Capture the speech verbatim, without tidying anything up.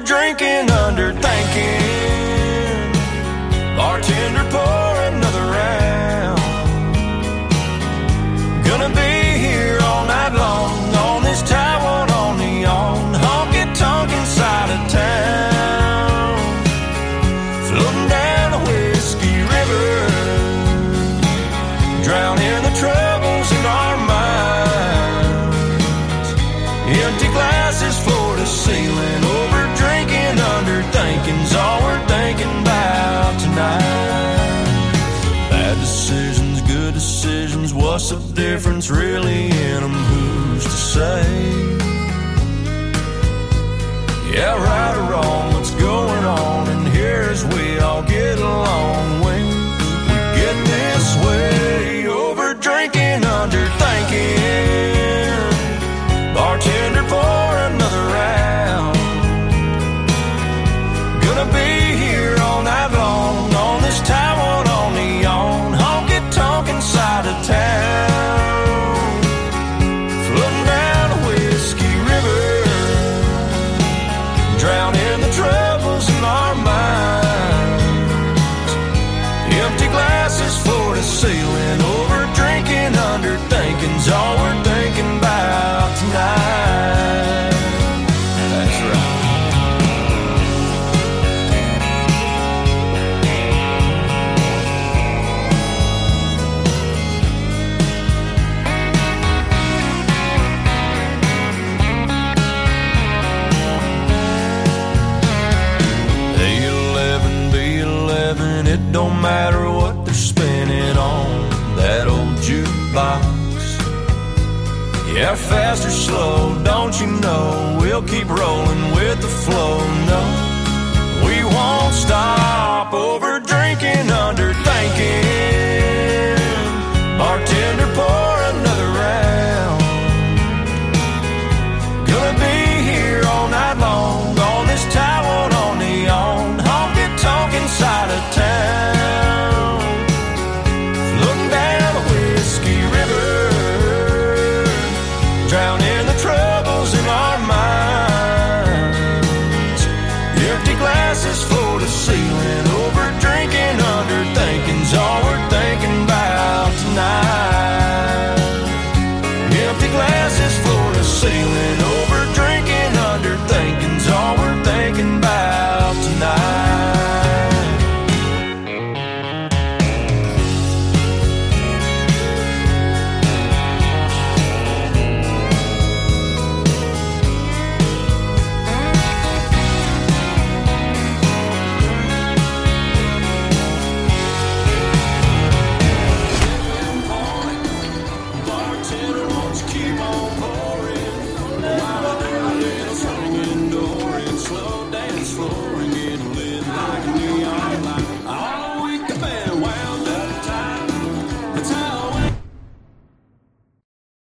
drinking, under thinking. Bartender, pour another round. Gonna be here all night long on this Taiwan on the on honky-tonk inside of town, floating down a whiskey river, drowning the troubles in our minds. Empty glasses floor to ceiling, over drinking, under thinking's all we're thinking about tonight. Bad decisions, good decisions, what's the difference really in them? Who's to say? Yeah, right or wrong, what's going on? And here's we all get along when we get this way. Over drinking, under thinking. Bartender, pour another round. Gonna be here all night long on this Taiwan on the on honky-tonk inside of town, floating down a whiskey river, drowning the troubles in our minds. Empty glasses floor to ceiling, over drinking, under thinking's all we're thinking about tonight. That's right. A eleven, B eleven, it don't matter what they're spinning on that old jukebox. Yeah, fast or slow, don't you know, we'll keep rolling with the flow.